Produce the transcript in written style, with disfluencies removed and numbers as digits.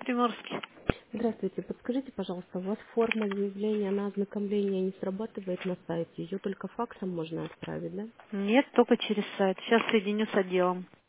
Приморский. Здравствуйте, подскажите, пожалуйста, у вас форма заявления на ознакомление не срабатывает на сайте, ее только факсом можно отправить, да? Нет, только через сайт. Сейчас соединю с отделом.